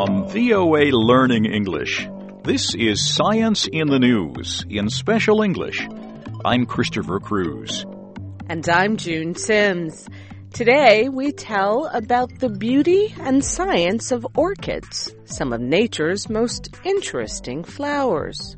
From VOA Learning English, this is Science in the News in Special English. I'm Christopher Cruz. And I'm June Sims. Today we tell about the beauty and science of orchids, some of nature's most interesting flowers.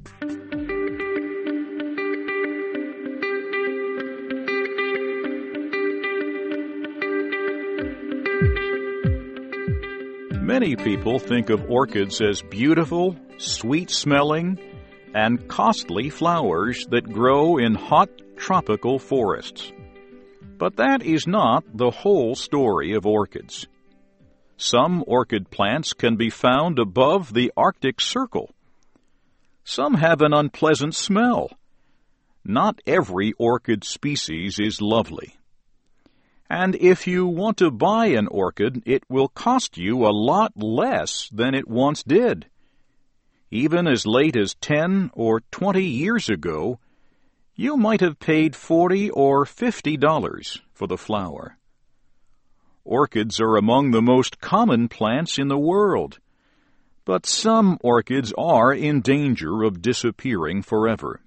Many people think of orchids as beautiful, sweet-smelling, and costly flowers that grow in hot tropical forests. But that is not the whole story of orchids. Some orchid plants can be found above the Arctic Circle. Some have an unpleasant smell. Not every orchid species is lovely. And if you want to buy an orchid, it will cost you a lot less than it once did. Even as late as 10 or 20 years ago, you might have paid $40 or $50 for the flower. Orchids are among the most common plants in the world, but some orchids are in danger of disappearing forever.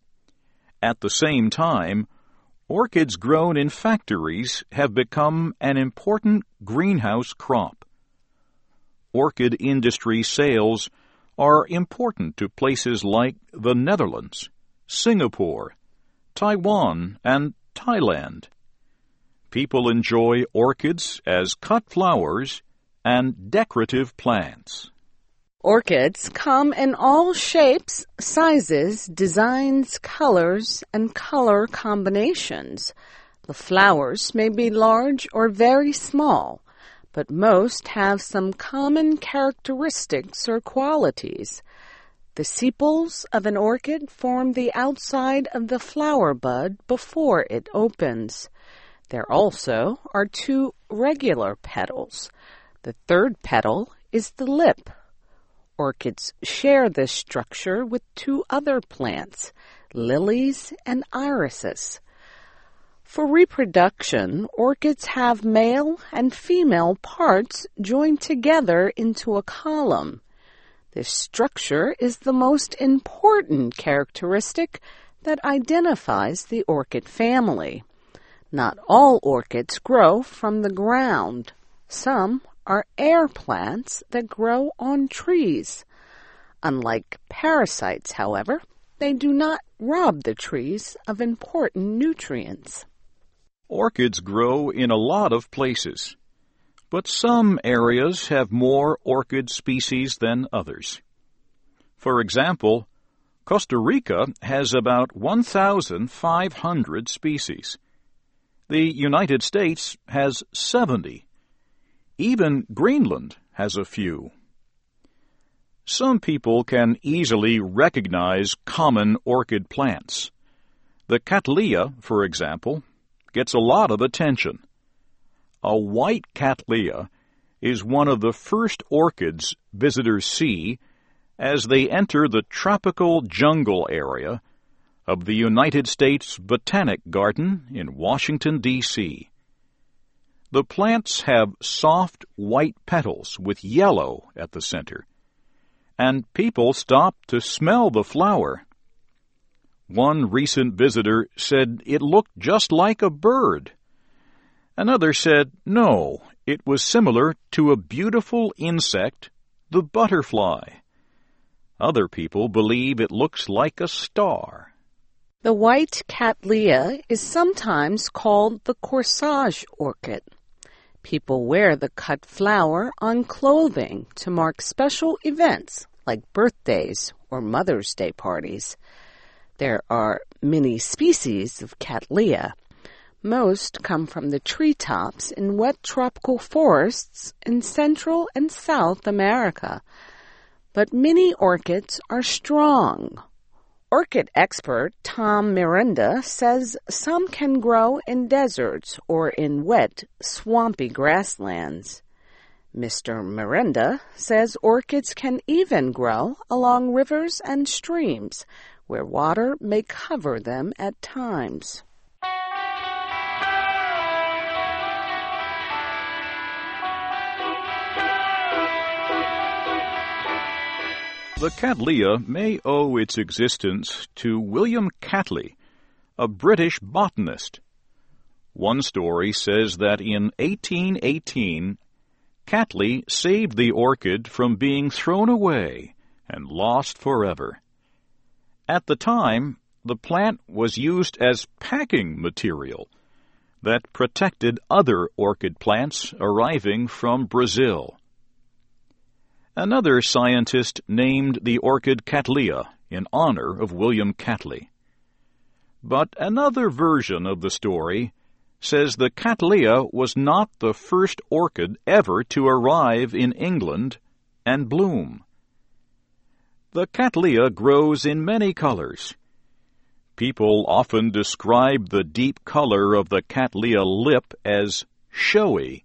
At the same time, orchids grown in factories have become an important greenhouse crop. Orchid industry sales are important to places like the Netherlands, Singapore, Taiwan, and Thailand. People enjoy orchids as cut flowers and decorative plants. Orchids come in all shapes, sizes, designs, colors, and color combinations. The flowers may be large or very small, but most have some common characteristics or qualities. The sepals of an orchid form the outside of the flower bud before it opens. There also are two regular petals. The third petal is the lip. Orchids share this structure with two other plants, lilies and irises. For reproduction, orchids have male and female parts joined together into a column. This structure is the most important characteristic that identifies the orchid family. Not all orchids grow from the ground. Some are air plants that grow on trees. Unlike parasites, however, they do not rob the trees of important nutrients. Orchids grow in a lot of places, but some areas have more orchid species than others. For example, Costa Rica has about 1,500 species. The United States has 70. Even Greenland has a few. Some people can easily recognize common orchid plants. The Cattleya, for example, gets a lot of attention. A white Cattleya is one of the first orchids visitors see as they enter the tropical jungle area of the United States Botanic Garden in Washington, D.C. The plants have soft white petals with yellow at the center, and people stop to smell the flower. One recent visitor said it looked just like a bird. Another said no, it was similar to a beautiful insect, the butterfly. Other people believe it looks like a star. The white Cattleya is sometimes called the corsage orchid. People wear the cut flower on clothing to mark special events like birthdays or Mother's Day parties. There are many species of Cattleya. Most come from the treetops in wet tropical forests in Central and South America. But many orchids are strong. Orchid expert Tom Miranda says some can grow in deserts or in wet, swampy grasslands. Mr. Miranda says orchids can even grow along rivers and streams where water may cover them at times. The Cattleya may owe its existence to William Catley, a British botanist. One story says that in 1818, Catley saved the orchid from being thrown away and lost forever. At the time, the plant was used as packing material that protected other orchid plants arriving from Brazil. Another scientist named the orchid Cattleya in honor of William Catley. But another version of the story says the Cattleya was not the first orchid ever to arrive in England and bloom. The Cattleya grows in many colors. People often describe the deep color of the Cattleya lip as showy.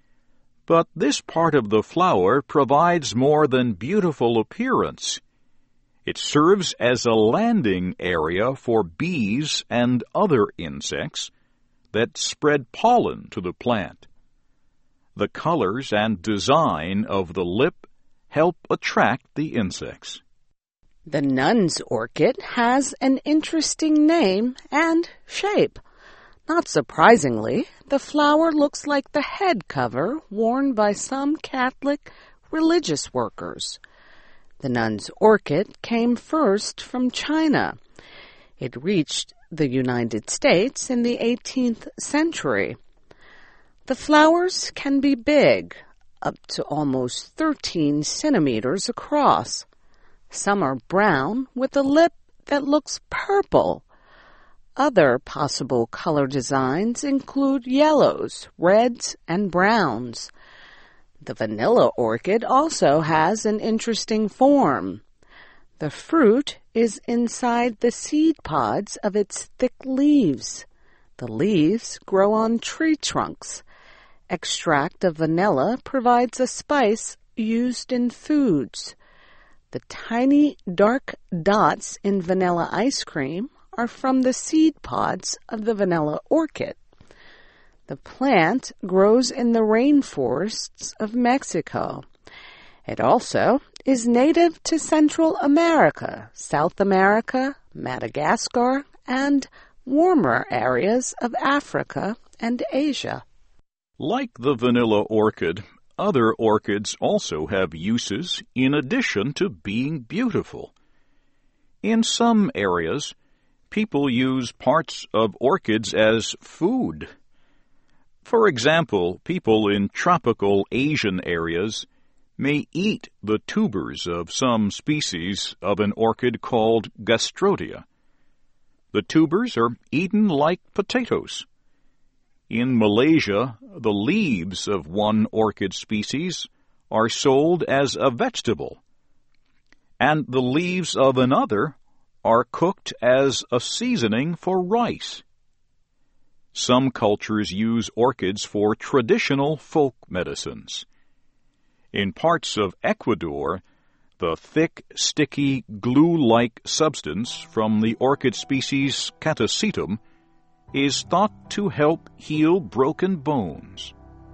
But this part of the flower provides more than beautiful appearance. It serves as a landing area for bees and other insects that spread pollen to the plant. The colors and design of the lip help attract the insects. The nun's orchid has an interesting name and shape. Not surprisingly, the flower looks like the head cover worn by some Catholic religious workers. The nun's orchid came first from China. It reached the United States in the 18th century. The flowers can be big, up to almost 13 centimeters across. Some are brown with a lip that looks purple. Other possible color designs include yellows, reds, and browns. The vanilla orchid also has an interesting form. The fruit is inside the seed pods of its thick leaves. The leaves grow on tree trunks. Extract of vanilla provides a spice used in foods. The tiny dark dots in vanilla ice cream are from the seed pods of the vanilla orchid. The plant grows in the rainforests of Mexico. It also is native to Central America, South America, Madagascar, and warmer areas of Africa and Asia. Like the vanilla orchid, other orchids also have uses in addition to being beautiful. In some areas, people use parts of orchids as food. For example, people in tropical Asian areas may eat the tubers of some species of an orchid called Gastrodia. The tubers are eaten like potatoes. In Malaysia, the leaves of one orchid species are sold as a vegetable, and the leaves of another are cooked as a seasoning for rice. Some cultures use orchids for traditional folk medicines. In parts of Ecuador, the thick, sticky, glue-like substance from the orchid species Catasetum is thought to help heal broken bones.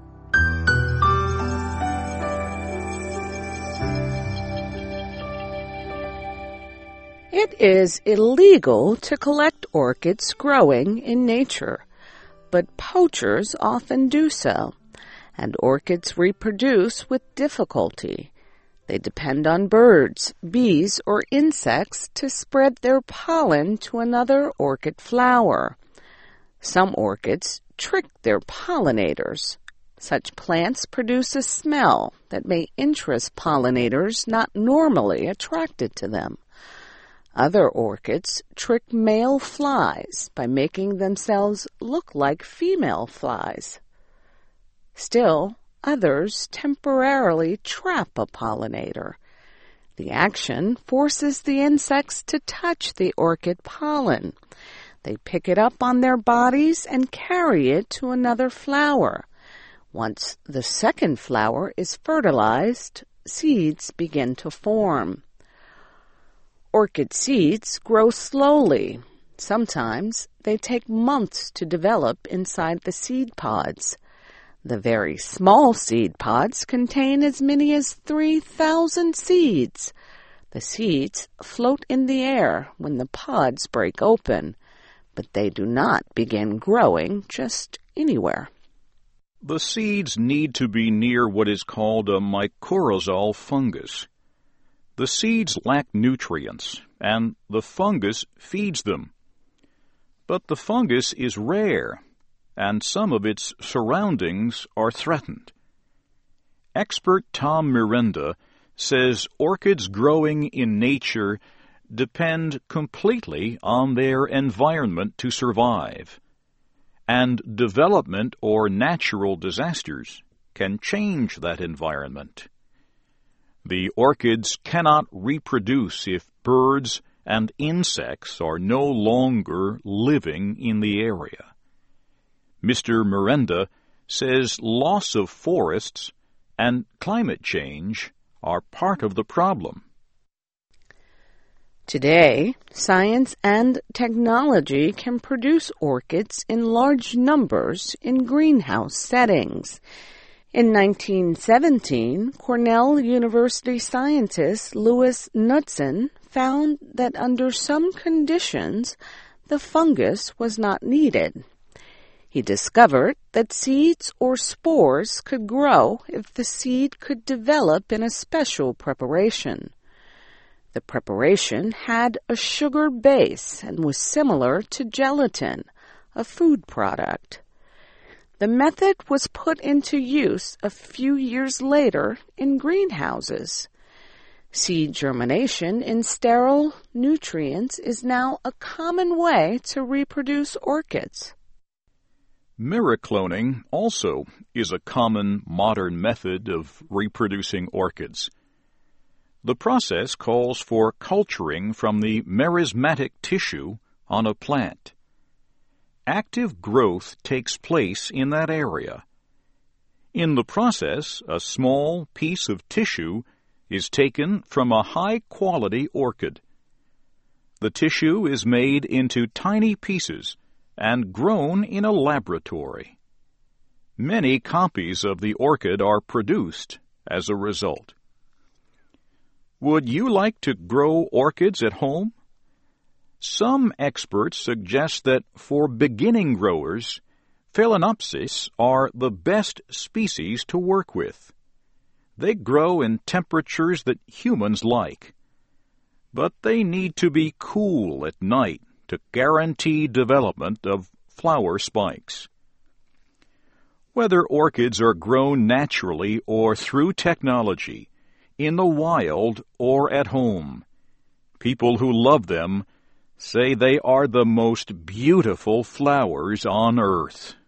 It is illegal to collect orchids growing in nature, but poachers often do so, and orchids reproduce with difficulty. They depend on birds, bees, or insects to spread their pollen to another orchid flower. Some orchids trick their pollinators. Such plants produce a smell that may interest pollinators not normally attracted to them. Other orchids trick male flies by making themselves look like female flies. Still, others temporarily trap a pollinator. The action forces the insects to touch the orchid pollen. They pick it up on their bodies and carry it to another flower. Once the second flower is fertilized, seeds begin to form. Orchid seeds grow slowly. Sometimes they take months to develop inside the seed pods. The very small seed pods contain as many as 3,000 seeds. The seeds float in the air when the pods break open, but they do not begin growing just anywhere. The seeds need to be near what is called a mycorrhizal fungus. The seeds lack nutrients, and the fungus feeds them. But the fungus is rare, and some of its surroundings are threatened. Expert Tom Miranda says orchids growing in nature depend completely on their environment to survive, and development or natural disasters can change that environment. The orchids cannot reproduce if birds and insects are no longer living in the area. Mr. Miranda says loss of forests and climate change are part of the problem. Today, science and technology can produce orchids in large numbers in greenhouse settings. In 1917, Cornell University scientist Louis Knudsen found that under some conditions, the fungus was not needed. He discovered that seeds or spores could grow if the seed could develop in a special preparation. The preparation had a sugar base and was similar to gelatin, a food product. The method was put into use a few years later in greenhouses. Seed germination in sterile nutrients is now a common way to reproduce orchids. Miracloning also is a common modern method of reproducing orchids. The process calls for culturing from the merismatic tissue on a plant. Active growth takes place in that area. In the process, a small piece of tissue is taken from a high-quality orchid. The tissue is made into tiny pieces and grown in a laboratory. Many copies of the orchid are produced as a result. Would you like to grow orchids at home? Some experts suggest that for beginning growers, Phalaenopsis are the best species to work with. They grow in temperatures that humans like, but they need to be cool at night to guarantee development of flower spikes. Whether orchids are grown naturally or through technology, in the wild or at home, people who love them say they are the most beautiful flowers on earth.